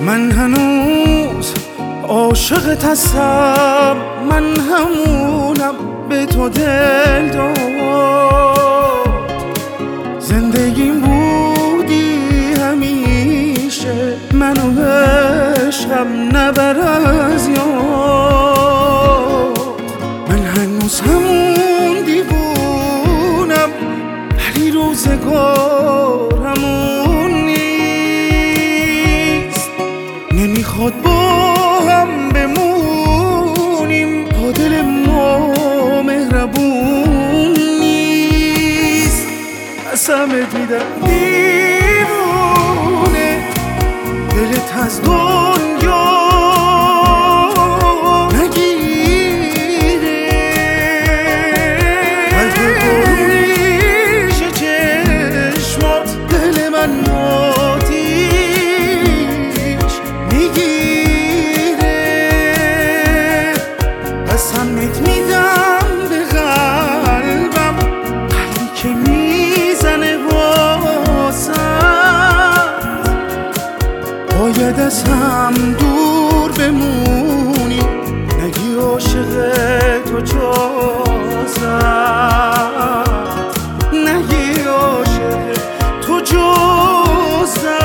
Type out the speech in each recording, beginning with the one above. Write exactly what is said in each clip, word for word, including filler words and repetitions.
من هنوز عاشقت هستم، من همونم به تو دل داد. زندگیم بودی همیشه، منو عشقم نبر از یاد. من هنوز همون دیوونم، ولی روزگار همون نیست. نمیخواد با هم بمونیم، با دل ما مهربون نیست. قسمت میدم دیوونه، دلت از دنیا نگیره. قلب پرریش چشمات دل من آتیش میگیره. قسمت میدم به قلبم، قلبی که میزنه واسم. باید از هم دور بمونی، نگی عاشق تو جازم، نگی عاشق تو جازم.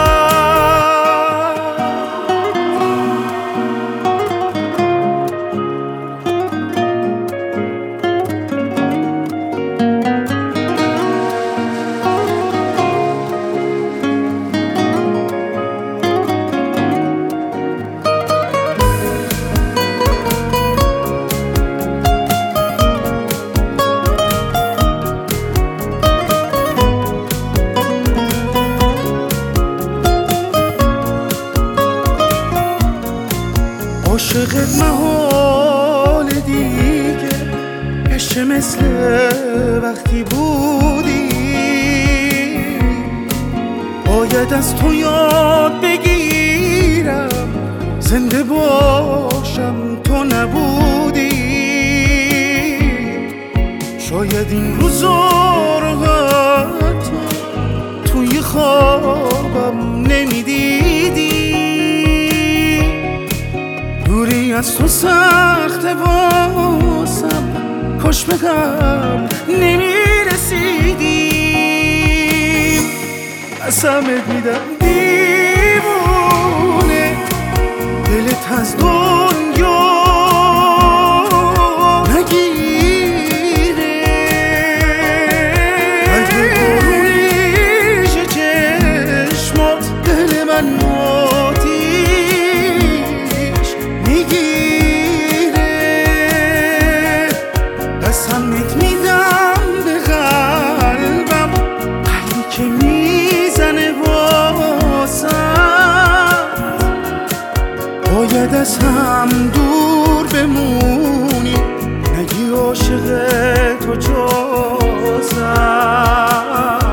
عاشقت محال دیگه بشه مثل وقتی بودی. باید از تو یاد بگیرم، زنده باشم تو نبودی. شاید این روزا رو حتی توی خوابم نمیدیدی. دوری از تو سخته واسم، کاش به هم نمیرسیدیم. قسمت میدم دیوونه، دلت از دنیا نگیره. قلب پرریش چشمات دل من آتیش میگیره. قسمت میدم به قلبم، قلبی که میزنه واسم. باید از هم دور بمونی، نگی عاشق تو جازم.